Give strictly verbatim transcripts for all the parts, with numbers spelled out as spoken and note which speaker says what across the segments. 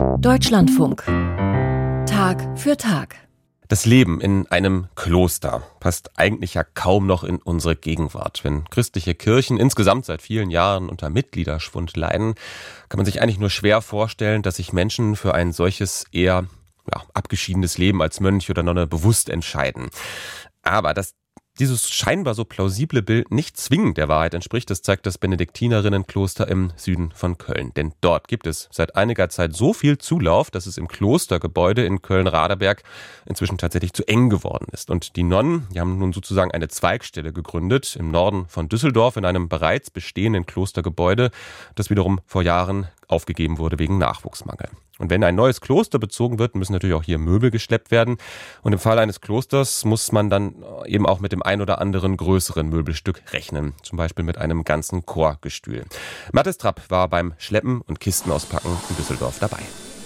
Speaker 1: Deutschlandfunk. Tag für Tag.
Speaker 2: Das Leben in einem Kloster passt eigentlich ja kaum noch in unsere Gegenwart. Wenn christliche Kirchen insgesamt seit vielen Jahren unter Mitgliederschwund leiden, kann man sich eigentlich nur schwer vorstellen, dass sich Menschen für ein solches eher ja, abgeschiedenes Leben als Mönch oder Nonne bewusst entscheiden. Aber dass dieses scheinbar so plausible Bild nicht zwingend der Wahrheit entspricht, das zeigt das Benediktinerinnenkloster im Süden von Köln. Denn dort gibt es seit einiger Zeit so viel Zulauf, dass es im Klostergebäude in Köln-Radeberg inzwischen tatsächlich zu eng geworden ist. Und die Nonnen, die haben nun sozusagen eine Zweigstelle gegründet im Norden von Düsseldorf in einem bereits bestehenden Klostergebäude, das wiederum vor Jahren aufgegeben wurde wegen Nachwuchsmangel. Und wenn ein neues Kloster bezogen wird, müssen natürlich auch hier Möbel geschleppt werden. Und im Fall eines Klosters muss man dann eben auch mit dem ein oder anderen größeren Möbelstück rechnen. Zum Beispiel mit einem ganzen Chorgestühl. Mathis Trapp war beim Schleppen und Kisten auspacken in Düsseldorf dabei.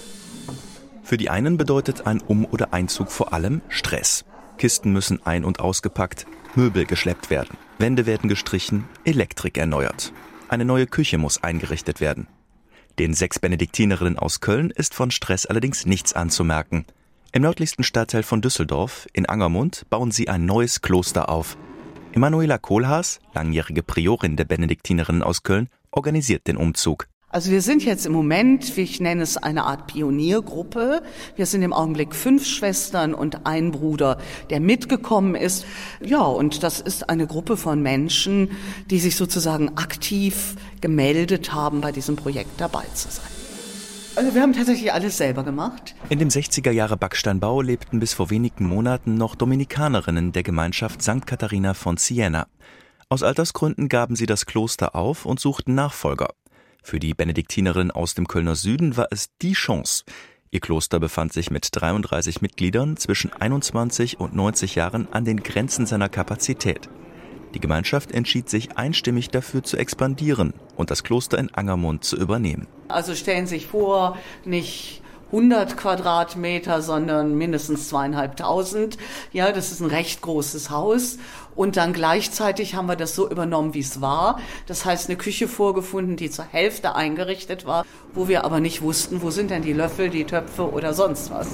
Speaker 3: Für die einen bedeutet ein Um- oder Einzug vor allem Stress. Kisten müssen ein- und ausgepackt, Möbel geschleppt werden, Wände werden gestrichen, Elektrik erneuert. Eine neue Küche muss eingerichtet werden. Den sechs Benediktinerinnen aus Köln ist von Stress allerdings nichts anzumerken. Im nördlichsten Stadtteil von Düsseldorf, in Angermund, bauen sie ein neues Kloster auf. Emanuela Kohlhaas, langjährige Priorin der Benediktinerinnen aus Köln, organisiert den Umzug.
Speaker 4: Also wir sind jetzt im Moment, wie ich nenne es, eine Art Pioniergruppe. Wir sind im Augenblick fünf Schwestern und ein Bruder, der mitgekommen ist. Ja, und das ist eine Gruppe von Menschen, die sich sozusagen aktiv gemeldet haben, bei diesem Projekt dabei zu sein. Also wir haben tatsächlich alles selber gemacht.
Speaker 3: In dem sechziger Jahre Backsteinbau lebten bis vor wenigen Monaten noch Dominikanerinnen der Gemeinschaft Sankt Katharina von Siena. Aus Altersgründen gaben sie das Kloster auf und suchten Nachfolger. Für die Benediktinerinnen aus dem Kölner Süden war es die Chance. Ihr Kloster befand sich mit dreiunddreißig Mitgliedern zwischen einundzwanzig und neunzig Jahren an den Grenzen seiner Kapazität. Die Gemeinschaft entschied sich einstimmig dafür zu expandieren und das Kloster in Angermund zu übernehmen.
Speaker 4: Also stellen Sie sich vor, nicht hundert Quadratmeter, sondern mindestens zweieinhalbtausend. Ja, das ist ein recht großes Haus. Und dann gleichzeitig haben wir das so übernommen, wie es war. Das heißt, eine Küche vorgefunden, die zur Hälfte eingerichtet war, wo wir aber nicht wussten, wo sind denn die Löffel, die Töpfe oder sonst was.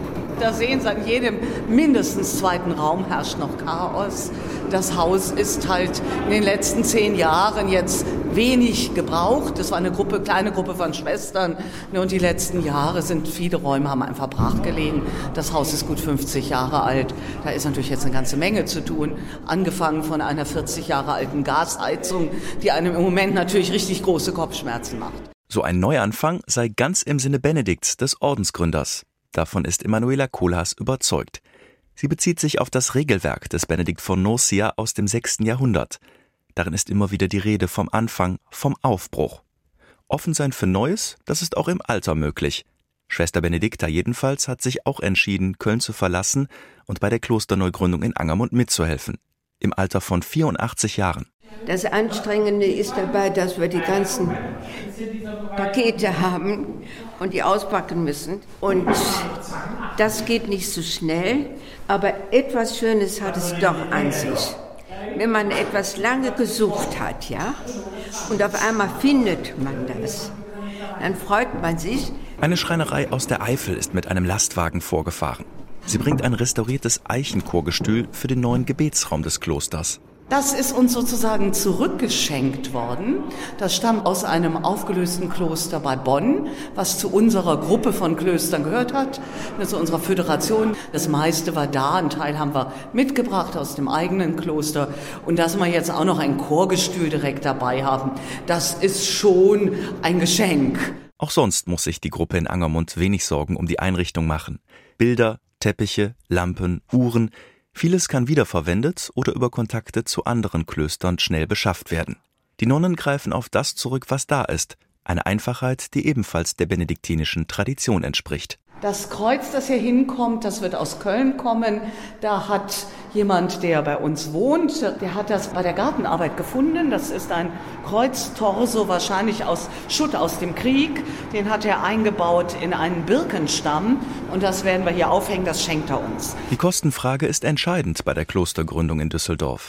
Speaker 4: Da sehen Sie, an jedem mindestens zweiten Raum herrscht noch Chaos. Das Haus ist halt in den letzten zehn Jahren jetzt wenig gebraucht. Das war eine Gruppe, kleine Gruppe von Schwestern. Und die letzten Jahre sind viele Räume haben einfach brach gelegen. Das Haus ist gut fünfzig Jahre alt. Da ist natürlich jetzt eine ganze Menge zu tun. Angefangen von einer vierzig Jahre alten Gasheizung, die einem im Moment natürlich richtig große Kopfschmerzen macht.
Speaker 3: So ein Neuanfang sei ganz im Sinne Benedikts, des Ordensgründers. Davon ist Emanuela Kohlhaas überzeugt. Sie bezieht sich auf das Regelwerk des Benedikt von Nursia aus dem sechsten Jahrhundert. Darin ist immer wieder die Rede vom Anfang, vom Aufbruch. Offen sein für Neues, das ist auch im Alter möglich. Schwester Benedikta jedenfalls hat sich auch entschieden, Köln zu verlassen und bei der Klosterneugründung in Angermund mitzuhelfen. Im Alter von vierundachtzig Jahren.
Speaker 5: Das Anstrengende ist dabei, dass wir die ganzen Pakete haben und die auspacken müssen. Und das geht nicht so schnell, aber etwas Schönes hat es doch an sich. Wenn man etwas lange gesucht hat, ja, und auf einmal findet man das, dann freut man sich.
Speaker 3: Eine Schreinerei aus der Eifel ist mit einem Lastwagen vorgefahren. Sie bringt ein restauriertes Eichenchorgestühl für den neuen Gebetsraum des Klosters.
Speaker 4: Das ist uns sozusagen zurückgeschenkt worden. Das stammt aus einem aufgelösten Kloster bei Bonn, was zu unserer Gruppe von Klöstern gehört hat, zu unserer Föderation. Das meiste war da, ein Teil haben wir mitgebracht aus dem eigenen Kloster. Und dass wir jetzt auch noch ein Chorgestühl direkt dabei haben, das ist schon ein Geschenk.
Speaker 3: Auch sonst muss sich die Gruppe in Angermund wenig Sorgen um die Einrichtung machen. Bilder, Teppiche, Lampen, Uhren, vieles kann wiederverwendet oder über Kontakte zu anderen Klöstern schnell beschafft werden. Die Nonnen greifen auf das zurück, was da ist. Eine Einfachheit, die ebenfalls der benediktinischen Tradition entspricht.
Speaker 4: Das Kreuz, das hier hinkommt, das wird aus Köln kommen. Da hat jemand, der bei uns wohnt, der hat das bei der Gartenarbeit gefunden. Das ist ein Kreuztorso, wahrscheinlich aus Schutt aus dem Krieg. Den hat er eingebaut in einen Birkenstamm. Und das werden wir hier aufhängen, das schenkt er uns.
Speaker 3: Die Kostenfrage ist entscheidend bei der Klostergründung in Düsseldorf.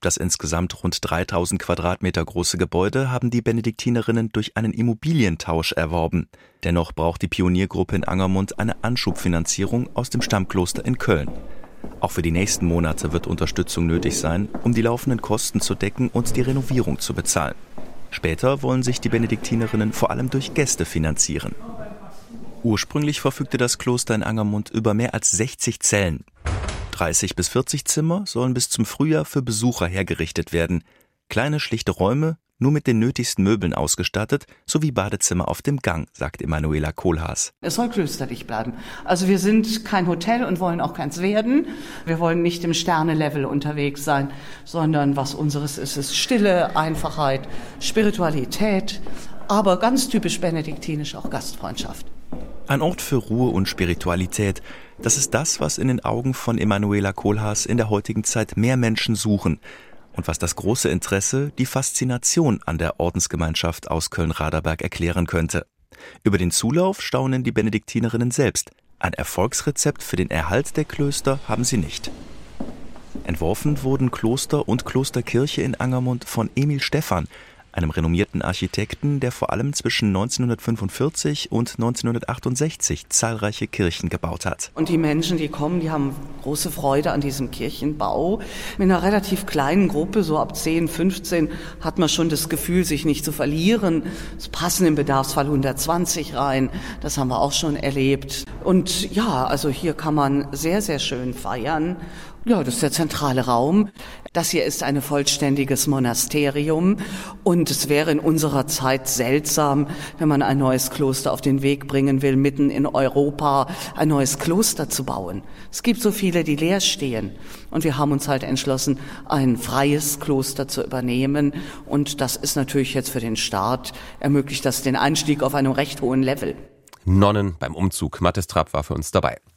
Speaker 3: Das insgesamt rund dreitausend Quadratmeter große Gebäude haben die Benediktinerinnen durch einen Immobilientausch erworben. Dennoch braucht die Pioniergruppe in Angermund eine Anschubfinanzierung aus dem Stammkloster in Köln. Auch für die nächsten Monate wird Unterstützung nötig sein, um die laufenden Kosten zu decken und die Renovierung zu bezahlen. Später wollen sich die Benediktinerinnen vor allem durch Gäste finanzieren. Ursprünglich verfügte das Kloster in Angermund über mehr als sechzig Zellen. dreißig bis vierzig Zimmer sollen bis zum Frühjahr für Besucher hergerichtet werden. Kleine, schlichte Räume, nur mit den nötigsten Möbeln ausgestattet, sowie Badezimmer auf dem Gang, sagt Emanuela Kohlhaas.
Speaker 4: Es soll klösterlich bleiben. Also wir sind kein Hotel und wollen auch keins werden. Wir wollen nicht im Sterne-Level unterwegs sein, sondern was unseres ist, ist Stille, Einfachheit, Spiritualität, aber ganz typisch benediktinisch auch Gastfreundschaft.
Speaker 3: Ein Ort für Ruhe und Spiritualität. Das ist das, was in den Augen von Emanuela Kohlhaas in der heutigen Zeit mehr Menschen suchen. Und was das große Interesse, die Faszination an der Ordensgemeinschaft aus Köln-Raderberg erklären könnte. Über den Zulauf staunen die Benediktinerinnen selbst. Ein Erfolgsrezept für den Erhalt der Klöster haben sie nicht. Entworfen wurden Kloster und Klosterkirche in Angermund von Emil Stephan, einem renommierten Architekten, der vor allem zwischen neunzehnhundertfünfundvierzig und neunzehnhundertachtundsechzig zahlreiche Kirchen gebaut hat.
Speaker 4: Und die Menschen, die kommen, die haben große Freude an diesem Kirchenbau. Mit einer relativ kleinen Gruppe, so ab zehn, fünfzehn, hat man schon das Gefühl, sich nicht zu verlieren. Es passen im Bedarfsfall hundertzwanzig rein. Das haben wir auch schon erlebt. Und ja, also hier kann man sehr, sehr schön feiern. Ja, das ist der zentrale Raum. Das hier ist ein vollständiges Monasterium und es wäre in unserer Zeit seltsam, wenn man ein neues Kloster auf den Weg bringen will, mitten in Europa ein neues Kloster zu bauen. Es gibt so viele, die leer stehen und wir haben uns halt entschlossen, ein freies Kloster zu übernehmen und das ist natürlich jetzt für den Start, ermöglicht das den Einstieg auf einem recht hohen Level.
Speaker 2: Nonnen beim Umzug. Mathis Trapp war für uns dabei.